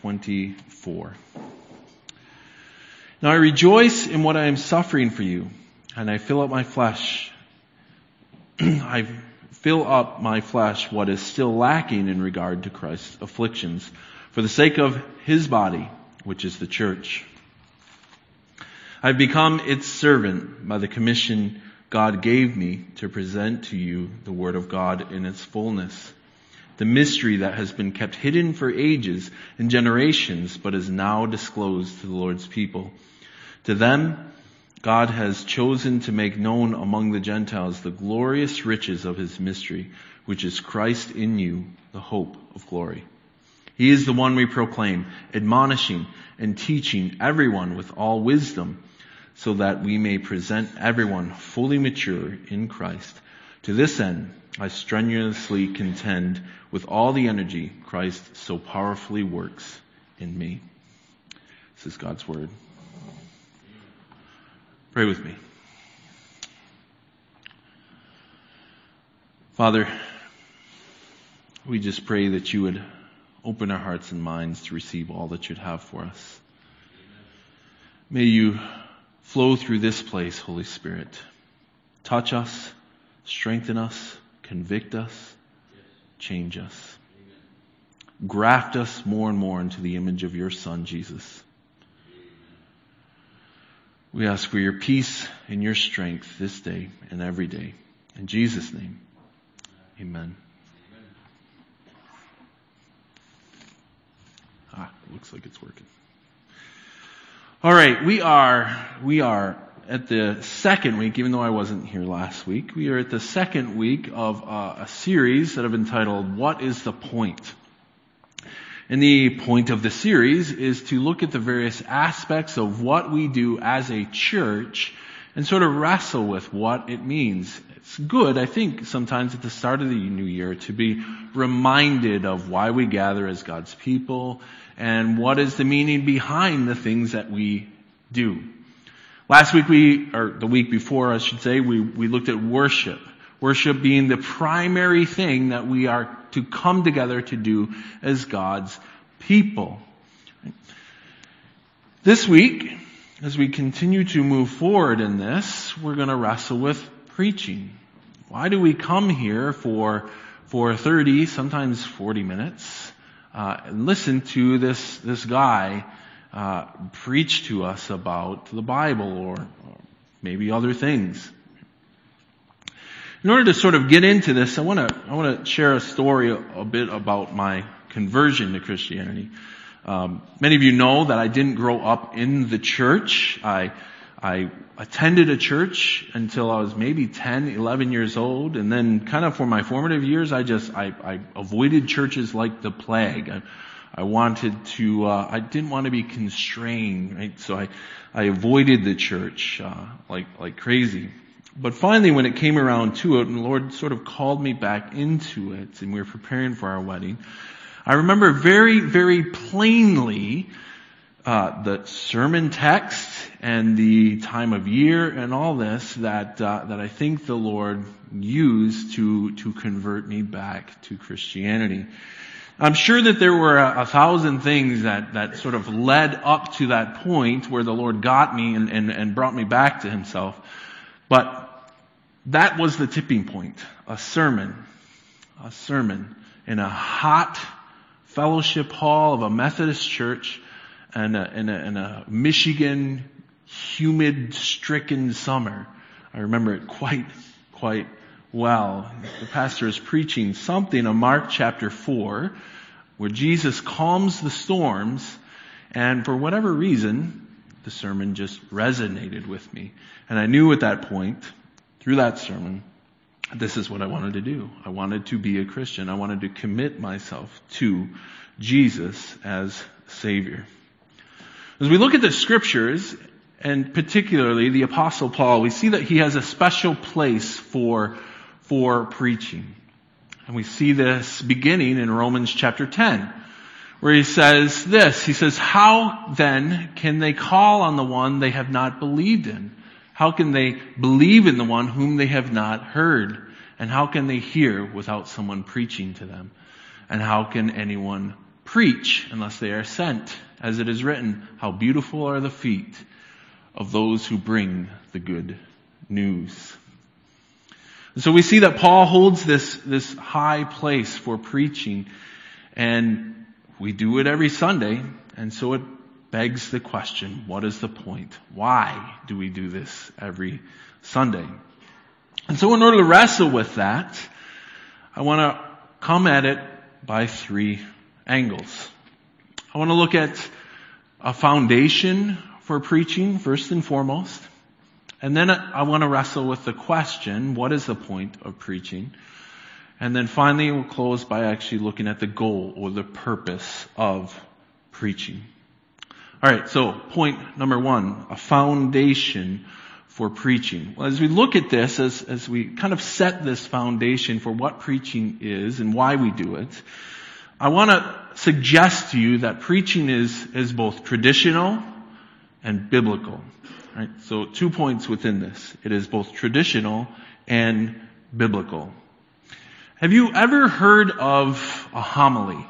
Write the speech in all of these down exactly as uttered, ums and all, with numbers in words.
twenty-four. Now I rejoice in what I am suffering for you, and I fill up my flesh. I fill up my flesh what is still lacking in regard to Christ's afflictions, for the sake of his body, which is the church. I've become its servant by the commission God gave me to present to you the word of God in its fullness, the mystery that has been kept hidden for ages and generations, but is now disclosed to the Lord's people. To them, God has chosen to make known among the Gentiles the glorious riches of his mystery, which is Christ in you, the hope of glory. He is the one we proclaim, admonishing and teaching everyone with all wisdom, so that we may present everyone fully mature in Christ. To this end, I strenuously contend with all the energy Christ so powerfully works in me. This is God's word. Pray with me. Father, we just pray that you would open our hearts and minds to receive all that you'd have for us. May you flow through this place, Holy Spirit. Touch us, strengthen us, convict us, change us. Graft us more and more into the image of your Son, Jesus. We ask for your peace and your strength this day and every day. In Jesus' name, amen. Ah, looks like it's working. All right, we are we are at the second week, even though I wasn't here last week. We are at the second week of uh, a series that I've entitled, What is the Point? And the point of the series is to look at the various aspects of what we do as a church and sort of wrestle with what it means. It's good, I think, sometimes at the start of the new year to be reminded of why we gather as God's people and what is the meaning behind the things that we do. Last week we, or the week before I should say, we, we looked at worship. Worship being the primary thing that we are to come together to do as God's people. This week, as we continue to move forward in this, we're going to wrestle with preaching. Why do we come here for for thirty, sometimes forty minutes, uh, and listen to this this guy uh, preach to us about the Bible or, or maybe other things? In order to sort of get into this, I want to I want to share a story a, a bit about my conversion to Christianity. Um, many of you know that I didn't grow up in the church. I I attended a church until I was maybe ten, eleven years old, and then kind of for my formative years, I just I, I avoided churches like the plague. I, I wanted to uh, I didn't want to be constrained, right? So I I avoided the church uh, like like crazy. But finally, when it came around to it, and the Lord sort of called me back into it, and we were preparing for our wedding, I remember very, very plainly uh, the sermon text and the time of year and all this that uh, that I think the Lord used to to convert me back to Christianity. I'm sure that there were a, a thousand things that that sort of led up to that point where the Lord got me and, and, and brought me back to Himself. But that was the tipping point. A sermon. A sermon in a hot fellowship hall of a Methodist church in a, in a, in a Michigan humid stricken summer. I remember it quite, quite well. The pastor is preaching something in Mark chapter four where Jesus calms the storms, and for whatever reason, the sermon just resonated with me. And I knew at that point, through that sermon, this is what I wanted to do. I wanted to be a Christian. I wanted to commit myself to Jesus as Savior. As we look at the scriptures, and particularly the Apostle Paul, we see that he has a special place for, for preaching. And we see this beginning in Romans chapter ten, where he says this. He says, how then can they call on the one they have not believed in? How can they believe in the one whom they have not heard? And how can they hear without someone preaching to them? And how can anyone preach unless they are sent. As it is written, how beautiful are the feet of those who bring the good news. And so we see that Paul holds this, this high place for preaching, and we do it every Sunday, and so it begs the question, what is the point? Why do we do this every Sunday? And so in order to wrestle with that, I want to come at it by three angles. I want to look at a foundation for preaching, first and foremost. And then I want to wrestle with the question, what is the point of preaching? And then finally we'll close by actually looking at the goal or the purpose of preaching. Alright, so point number one, a foundation for preaching. Well, as we look at this, as, as we kind of set this foundation for what preaching is and why we do it, I want to suggest to you that preaching is, is both traditional and biblical. Right? So two points within this. It is both traditional and biblical. Have you ever heard of a homily?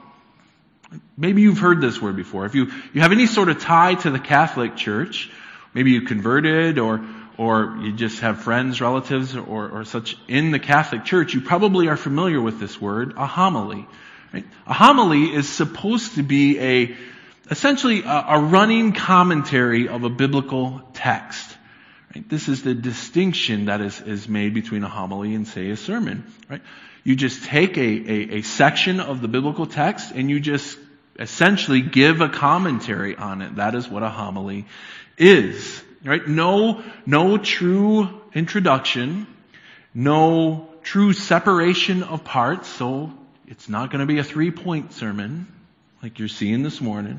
Maybe you've heard this word before. If you, you have any sort of tie to the Catholic Church, maybe you converted or or you just have friends, relatives, or, or such in the Catholic Church, you probably are familiar with this word, a homily. Right? A homily is supposed to be a essentially a, a running commentary of a biblical text. Right? This is the distinction that is, is made between a homily and, say, a sermon. Right? You just take a, a, a section of the biblical text and you just essentially give a commentary on it. That is what a homily is. Right? No, no true introduction, no true separation of parts, so it's not going to be a three-point sermon like you're seeing this morning.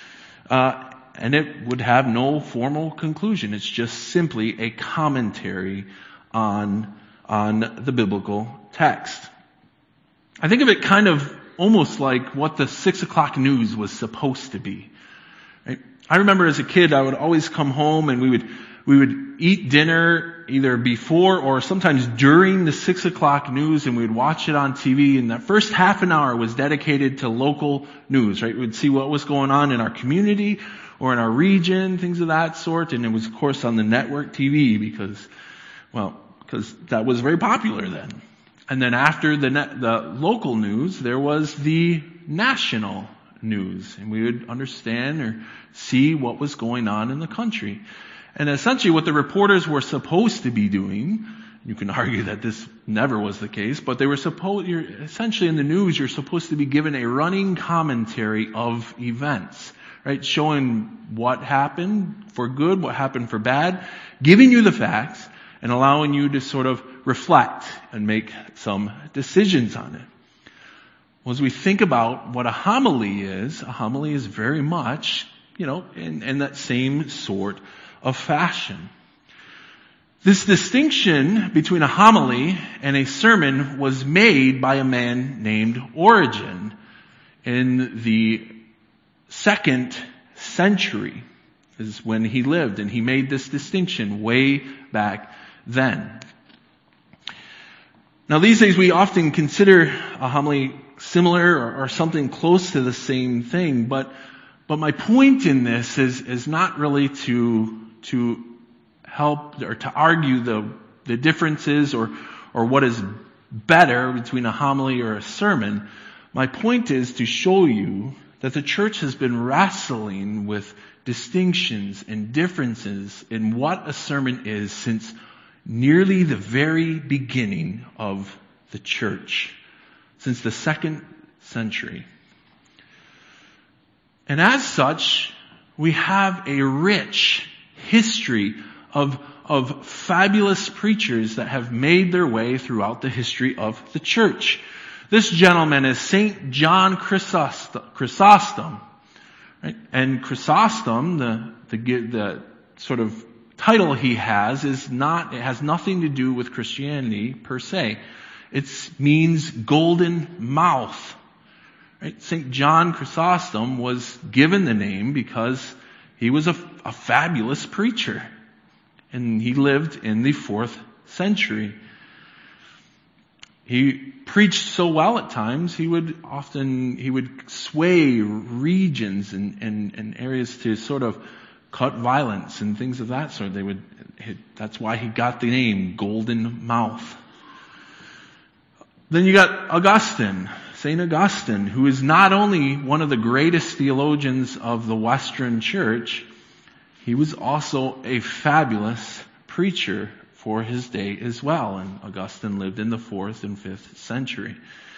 Uh, and it would have no formal conclusion. It's just simply a commentary on, on the biblical text. I think of it kind of almost like what the six o'clock news was supposed to be. Right? I remember as a kid, I would always come home and we would, we would eat dinner either before or sometimes during the six o'clock news, and we'd watch it on T V, and that first half an hour was dedicated to local news, right? We'd see what was going on in our community or in our region, things of that sort, and it was of course on the network T V because, well, because that was very popular then. And then after the net, the local news, there was the national news, and we would understand or see what was going on in the country. And essentially what the reporters were supposed to be doing, you can argue that this never was the case, but they were supposed, you're essentially in the news, you're supposed to be given a running commentary of events, right? Showing what happened for good, what happened for bad, giving you the facts, and allowing you to sort of reflect and make some decisions on it. Well, as we think about what a homily is, a homily is very much, you know, in, in that same sort of fashion. This distinction between a homily and a sermon was made by a man named Origen in the second century, is when he lived, and he made this distinction way back then. Now these days we often consider a homily similar or, or something close to the same thing, but but my point in this is is not really to to help or to argue the the differences or or what is better between a homily or a sermon. My point is to show you that the church has been wrestling with distinctions and differences in what a sermon is since nearly the very beginning of the church, since the second century. And as such, we have a rich history of, of fabulous preachers that have made their way throughout the history of the church. This gentleman is Saint John Chrysostom. Right? And Chrysostom, the, the, the sort of title he has is not, it has nothing to do with Christianity per se. It means golden mouth. Right? Saint John Chrysostom was given the name because he was a, a fabulous preacher. And he lived in the fourth century. He preached so well at times, he would often, he would sway regions and, and, and areas to sort of cut violence and things of that sort. They would, that's why he got the name Golden Mouth. Then you got Augustine, Saint Augustine, who is not only one of the greatest theologians of the Western Church, he was also a fabulous preacher for his day as well. And Augustine lived in the fourth and fifth century.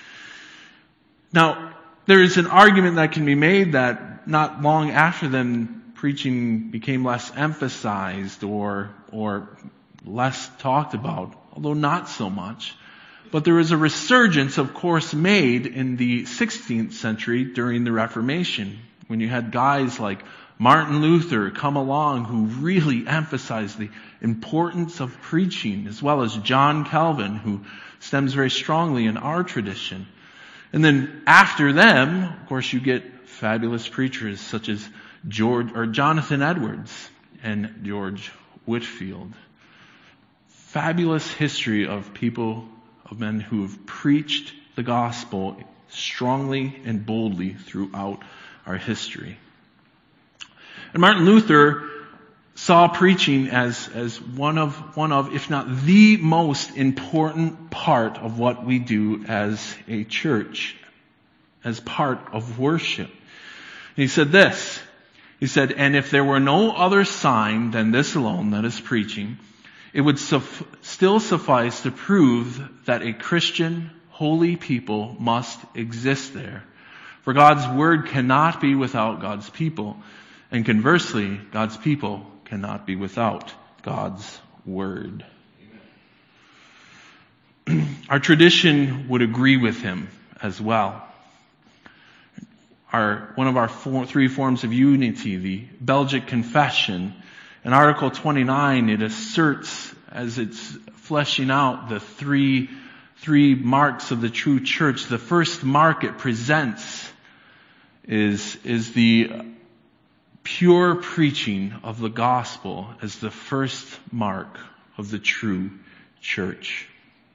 Now, there is an argument that can be made that not long after them, preaching became less emphasized or, or less talked about, although not so much. But there was a resurgence, of course, made in the sixteenth century during the Reformation, when you had guys like Martin Luther come along who really emphasized the importance of preaching, as well as John Calvin, who stems very strongly in our tradition. And then after them, of course, you get fabulous preachers such as George or Jonathan Edwards and George Whitefield. Fabulous history of people, of men who have preached the gospel strongly and boldly throughout our history. And Martin Luther saw preaching as, as one of, one of, if not the most important part of what we do as a church, as part of worship. And he said this, he said, and if there were no other sign than this alone, that is preaching, it would suf- still suffice to prove that a Christian, holy people must exist there. For God's word cannot be without God's people. And conversely, God's people cannot be without God's word. Our tradition would agree with him as well. Our, one of our four, three forms of unity, the Belgic Confession, in Article twenty-nine, it asserts, as it's fleshing out the three, three marks of the true church. The first mark it presents is, is the pure preaching of the gospel as the first mark of the true church.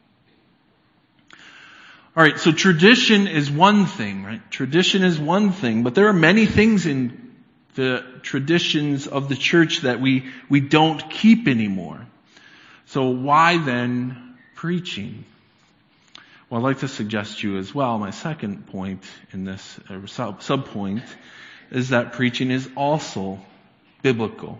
All right, so tradition is one thing, right? Tradition is one thing, but there are many things in the traditions of the church that we, we don't keep anymore. So why then preaching? Well, I'd like to suggest to you as well, my second point in this uh, sub, sub point is that preaching is also biblical.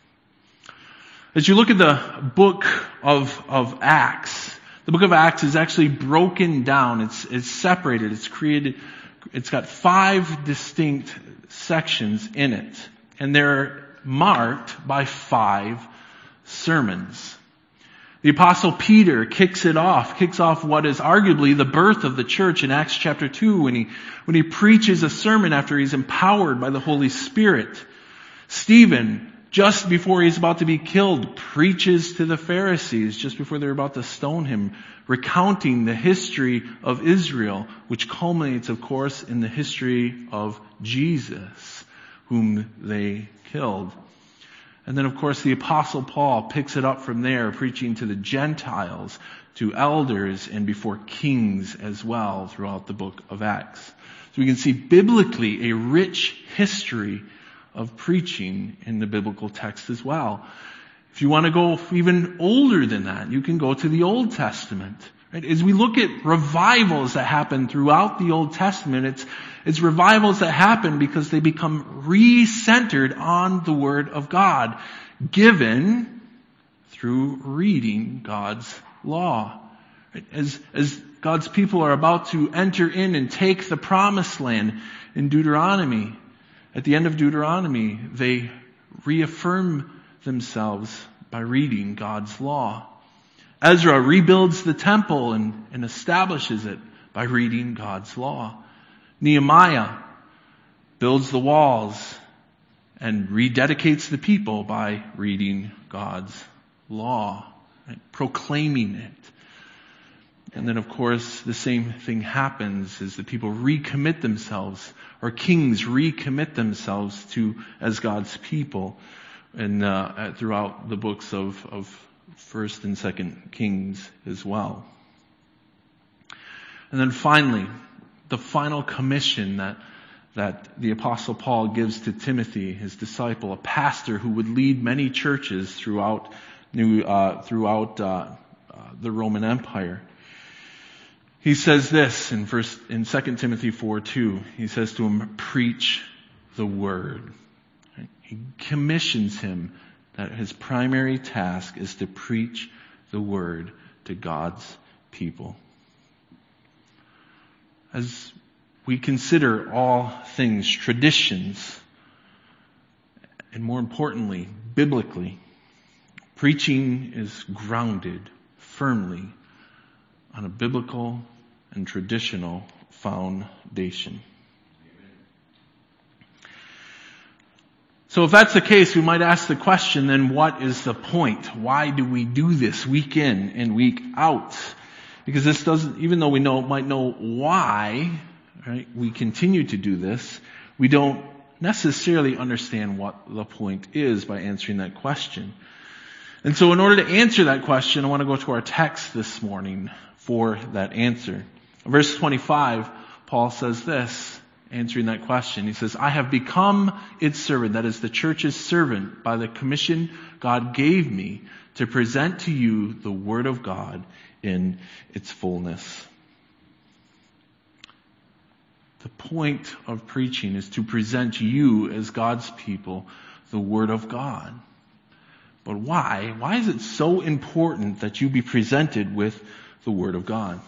As you look at the book of, of Acts, the book of Acts is actually broken down. It's, it's separated. It's created. It's got five distinct sections in it. And they're marked by five sermons. The Apostle Peter kicks it off, kicks off what is arguably the birth of the church in Acts chapter two when he, when he preaches a sermon after he's empowered by the Holy Spirit. Stephen, just before he's about to be killed, preaches to the Pharisees just before they're about to stone him, recounting the history of Israel, which culminates, of course, in the history of Jesus, whom they killed. And then, of course, the Apostle Paul picks it up from there, preaching to the Gentiles, to elders, and before kings as well throughout the book of Acts. So we can see biblically a rich history of preaching in the biblical text as well. If you want to go even older than that, you can go to the Old Testament. Right? As we look at revivals that happen throughout the Old Testament, it's It's revivals that happen because they become re-centered on the Word of God, given through reading God's law. As, as God's people are about to enter in and take the promised land in Deuteronomy, at the end of Deuteronomy, they reaffirm themselves by reading God's law. Ezra rebuilds the temple and, and establishes it by reading God's law. Nehemiah builds the walls and rededicates the people by reading God's law, right? Proclaiming it. And then, of course, the same thing happens as the people recommit themselves, or kings recommit themselves to as God's people, and uh, throughout the books of, of First and Second Kings as well. And then finally, the final commission that, that the Apostle Paul gives to Timothy, his disciple, a pastor who would lead many churches throughout, New, uh, throughout uh, uh, the Roman Empire. He says this in first, in Second Timothy four two. He says to him, preach the word. He commissions him that his primary task is to preach the word to God's people. As we consider all things traditions, and more importantly, biblically, preaching is grounded firmly on a biblical and traditional foundation. So if that's the case, we might ask the question, then what is the point? Why do we do this week in and week out? Because this doesn't, even though we know, might know why, right, we continue to do this, we don't necessarily understand what the point is by answering that question. And so in order to answer that question, I want to go to our text this morning for that answer. Verse twenty-five, Paul says this, answering that question. He says, I have become its servant, that is the church's servant, by the commission God gave me to present to you the word of God in its fullness. The point of preaching is to present you as God's people the word of God. But why? Why is it so important that you be presented with the word of God?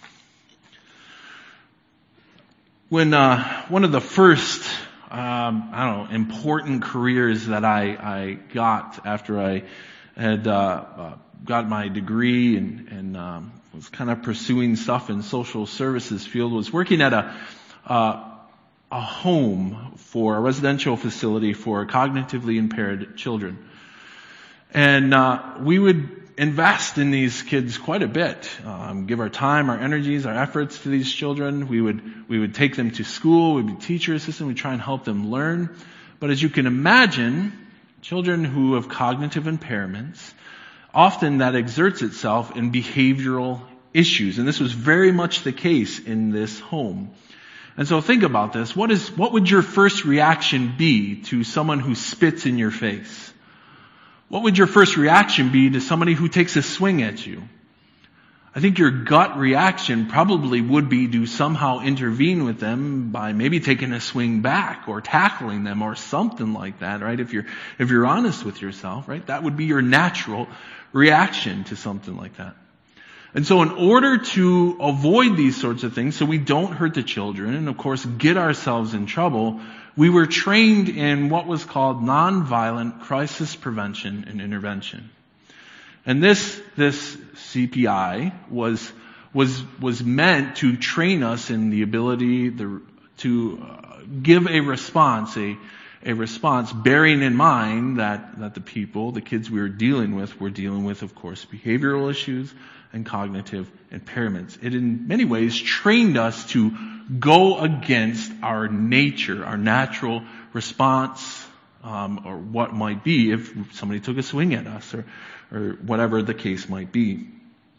When uh, one of the first, um, I don't know, important careers that I, I got after I had uh, uh, got my degree and, and um, was kind of pursuing stuff in social services field was working at a uh, a home for a residential facility for cognitively impaired children, and uh, we would invest in these kids quite a bit. Um, give our time, our energies, our efforts to these children. We would we would take them to school. We'd be teacher assistant. We'd try and help them learn. But as you can imagine, children who have cognitive impairments, often that exerts itself in behavioral issues, and this was very much the case in this home. And so think about this. What is what would your first reaction be to someone who spits in your face? What would your first reaction be to somebody who takes a swing at you? I think your gut reaction probably would be to somehow intervene with them by maybe taking a swing back or tackling them or something like that, right? If you're, if you're honest with yourself, right? That would be your natural reaction to something like that. And so in order to avoid these sorts of things, so we don't hurt the children and of course get ourselves in trouble, we were trained in what was called nonviolent crisis prevention and intervention. And this, this C P I was, was, was meant to train us in the ability the, to uh, give a response, a, a response bearing in mind that, that the people, the kids we were dealing with, were dealing with, of course, behavioral issues and cognitive impairments. It in many ways trained us to go against our nature, our natural response, um, or what might be if somebody took a swing at us, or, or whatever the case might be.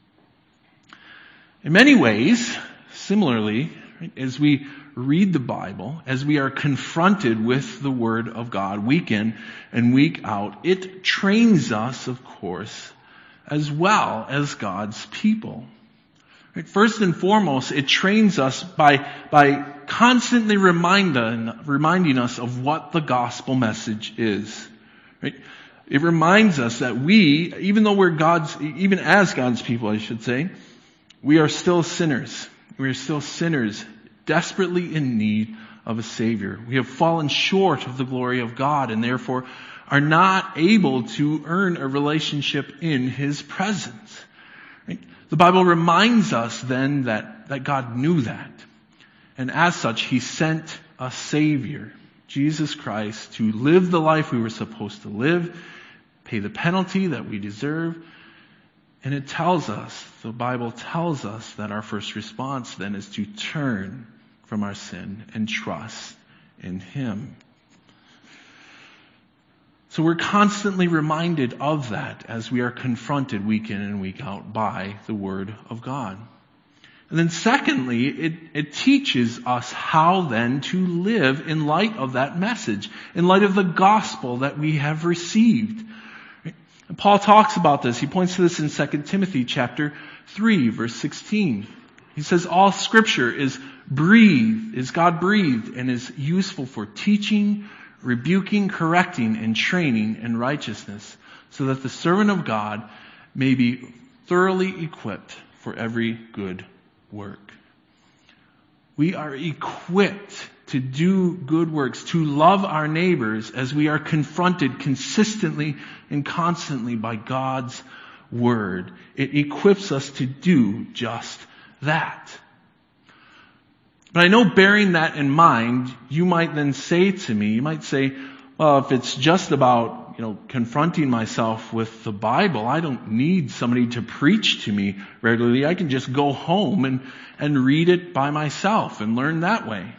In many ways, similarly, right, as we read the Bible, as we are confronted with the Word of God week in and week out, it trains us, of course, as well as God's people. Right? First and foremost, it trains us by, by constantly reminding, reminding us of what the gospel message is. Right? It reminds us that we, even though we're God's, even as God's people, I should say, we are still sinners. We are still sinners, desperately in need of a Savior. We have fallen short of the glory of God and therefore are not able to earn a relationship in His presence. Right? The Bible reminds us then that, that God knew that. And as such, He sent a Savior, Jesus Christ, to live the life we were supposed to live, pay the penalty that we deserve. And it tells us, the Bible tells us that our first response then is to turn from our sin and trust in Him. So we're constantly reminded of that as we are confronted week in and week out by the Word of God. And then secondly, it, it teaches us how then to live in light of that message, in light of the gospel that we have received. And Paul talks about this. He points to this in Second Timothy chapter three, verse sixteen. He says, all scripture is breathed, is God breathed, and is useful for teaching, rebuking, correcting, and training in righteousness, so that the servant of God may be thoroughly equipped for every good work. We are equipped to do good works, to love our neighbors as we are confronted consistently and constantly by God's word. It equips us to do just that. But I know, bearing that in mind, you might then say to me, you might say, well, if it's just about, you know, confronting myself with the Bible, I don't need somebody to preach to me regularly. I can just go home and, and read it by myself and learn that way.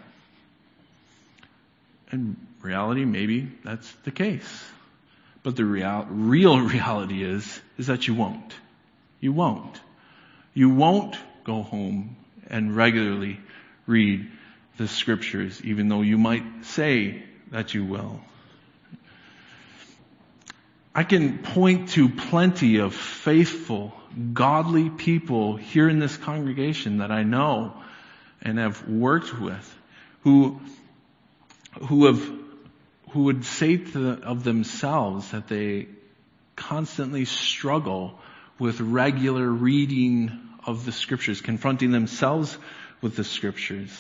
In reality, maybe that's the case. But the real, real reality is, is that you won't. You won't. You won't go home and regularly read the scriptures, even though you might say that you will. I can point to plenty of faithful, godly people here in this congregation that I know and have worked with who, who have, who would say to the, of themselves that they constantly struggle with regular reading of the scriptures, confronting themselves with the scriptures.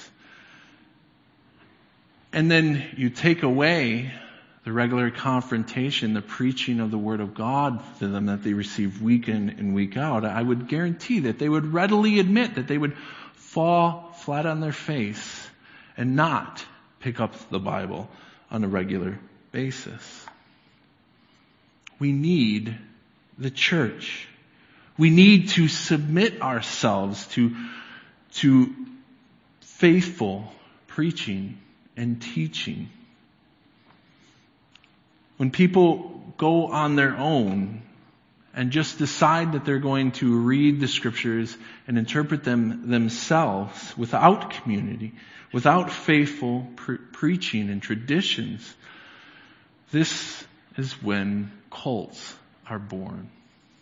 And then you take away the regular confrontation, the preaching of the Word of God to them that they receive week in and week out. I would guarantee that they would readily admit that they would fall flat on their face and not pick up the Bible on a regular basis. We need the church. We need to submit ourselves to, to faithful preaching and teaching. When people go on their own and just decide that they're going to read the scriptures and interpret them themselves without community, without faithful pre- preaching and traditions, this is when cults are born.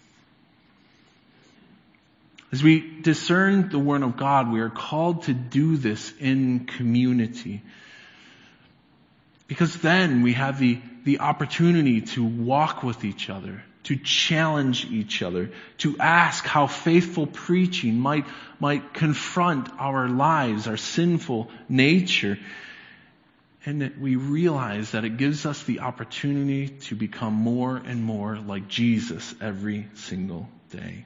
As we discern the Word of God, we are called to do this in community. Because then we have the, the opportunity to walk with each other, to challenge each other, to ask how faithful preaching might, might confront our lives, our sinful nature. And that we realize that it gives us the opportunity to become more and more like Jesus every single day.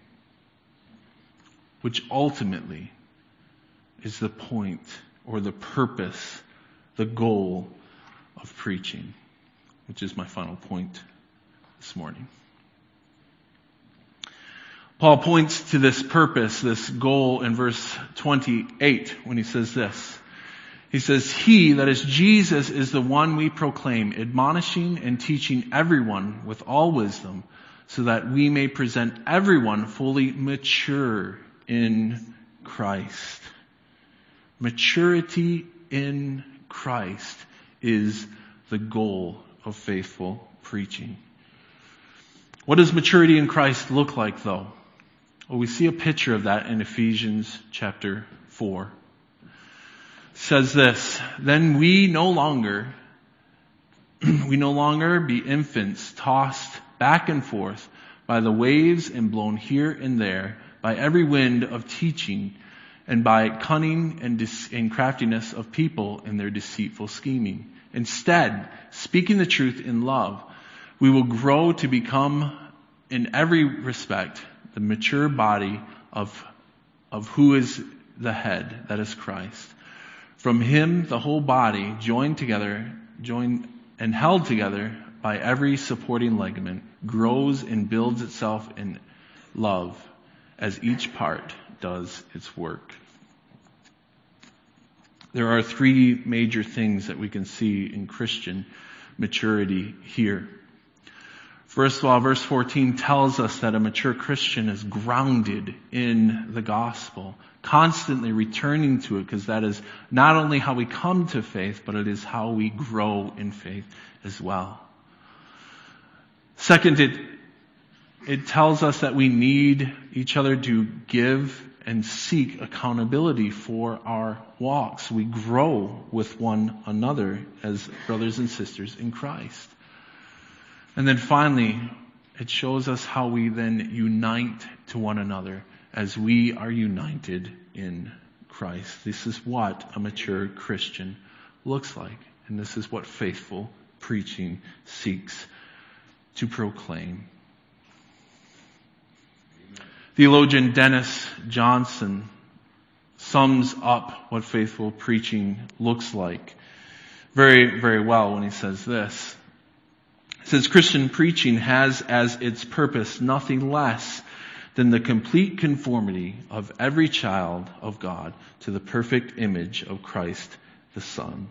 Which ultimately is the point or the purpose, the goal of preaching, which is my final point this morning. Paul points to this purpose, this goal in verse twenty-eight when he says this. He says, He, that is Jesus, is the one we proclaim, admonishing and teaching everyone with all wisdom, so that we may present everyone fully mature in Christ. Maturity in Christ is the goal of faithful preaching. What does maturity in Christ look like, though? Well, we see a picture of that in Ephesians chapter four. It says this, Then we no longer, we no longer be infants tossed back and forth by the waves and blown here and there by every wind of teaching, and by cunning and, de- and craftiness of people in their deceitful scheming. Instead, speaking the truth in love, we will grow to become, in every respect, the mature body of, of who is the head, that is Christ. From Him, the whole body, joined together, joined and held together by every supporting ligament, grows and builds itself in love, as each part does its work. There are three major things that we can see in Christian maturity here. First of all, verse fourteen tells us that a mature Christian is grounded in the gospel, constantly returning to it, because that is not only how we come to faith, but it is how we grow in faith as well. Second, it, it tells us that we need each other to give and seek accountability for our walks. We grow with one another as brothers and sisters in Christ. And then finally, it shows us how we then unite to one another as we are united in Christ. This is what a mature Christian looks like. And this is what faithful preaching seeks to proclaim. Theologian Dennis Johnson sums up what faithful preaching looks like very, very well when he says this. He says, Christian preaching has as its purpose nothing less than the complete conformity of every child of God to the perfect image of Christ the Son.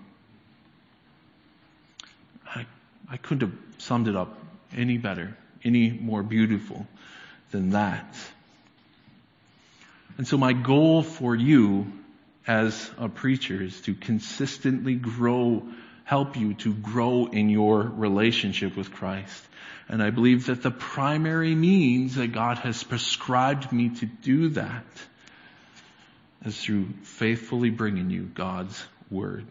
I, I couldn't have summed it up any better, any more beautiful than that. And so my goal for you as a preacher is to consistently grow, help you to grow in your relationship with Christ. And I believe that the primary means that God has prescribed me to do that is through faithfully bringing you God's Word.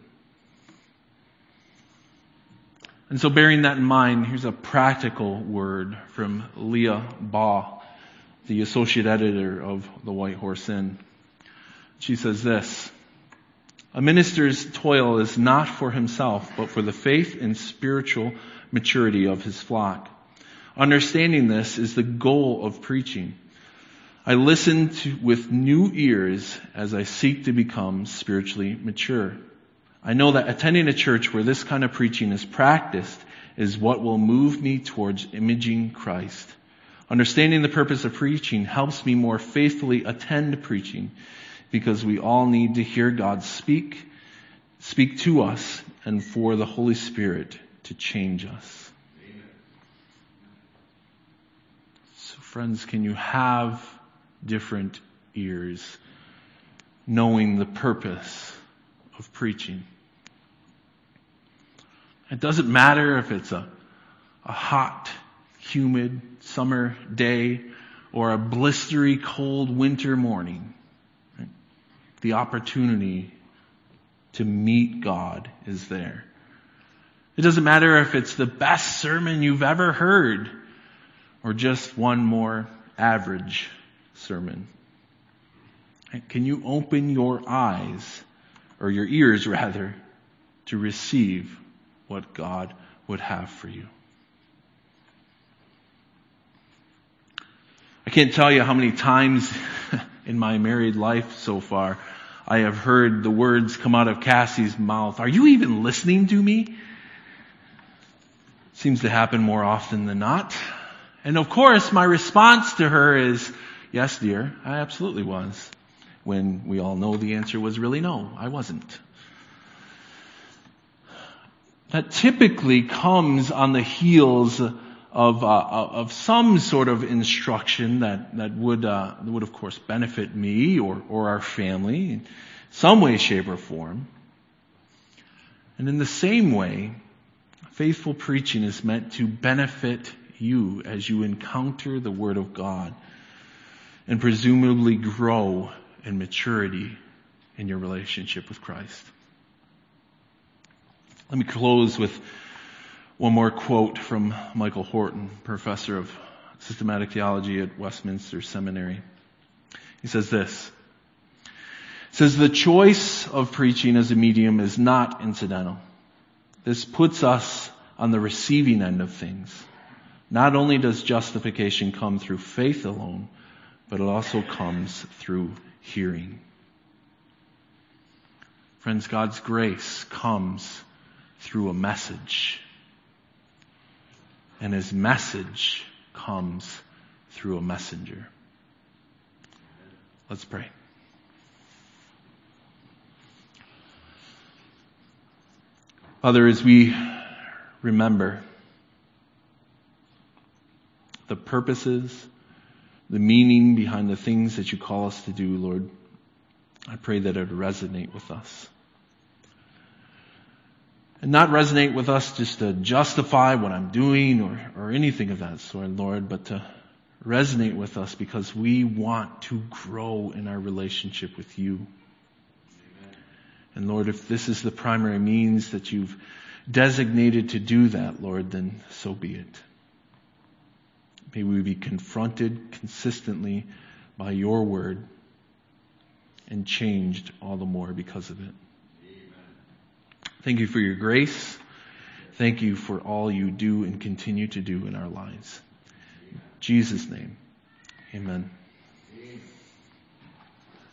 And so bearing that in mind, here's a practical word from Leah Baugh, the associate editor of the White Horse Inn. She says this: a minister's toil is not for himself, but for the faith and spiritual maturity of his flock. Understanding this is the goal of preaching. I listen to, with new ears as I seek to become spiritually mature. I know that attending a church where this kind of preaching is practiced is what will move me towards imaging Christ. Understanding the purpose of preaching helps me more faithfully attend preaching, because we all need to hear God speak, speak to us, and for the Holy Spirit to change us. Amen. So friends, can you have different ears, knowing the purpose of preaching? It doesn't matter if it's a, a hot, humid summer day or a blistery cold winter morning. Right? The opportunity to meet God is there. It doesn't matter if it's the best sermon you've ever heard or just one more average sermon. Right? Can you open your eyes, or your ears rather, to receive what God would have for you? I can't tell you how many times in my married life so far I have heard the words come out of Cassie's mouth, "Are you even listening to me?" Seems to happen more often than not. And of course, my response to her is, "Yes, dear, I absolutely was." When we all know the answer was really no, I wasn't. That typically comes on the heels of uh, of some sort of instruction that that would uh, would of course benefit me or or our family in some way, shape, or form. And in the same way, faithful preaching is meant to benefit you as you encounter the Word of God and presumably grow in maturity in your relationship with Christ. Let me close with one more quote from Michael Horton, professor of systematic theology at Westminster Seminary. He says this. He says, the choice of preaching as a medium is not incidental. This puts us on the receiving end of things. Not only does justification come through faith alone, but it also comes through hearing. Friends, God's grace comes through a message. And His message comes through a messenger. Let's pray. Father, as we remember the purposes, the meaning behind the things that you call us to do, Lord. I pray that it would resonate with us. And not resonate with us just to justify what I'm doing or, or anything of that sort, Lord, but to resonate with us because we want to grow in our relationship with you. Amen. And Lord, if this is the primary means that you've designated to do that, Lord, then so be it. May we be confronted consistently by your word and changed all the more because of it. Thank you for your grace. Thank you for all you do and continue to do in our lives. In Jesus' name, amen.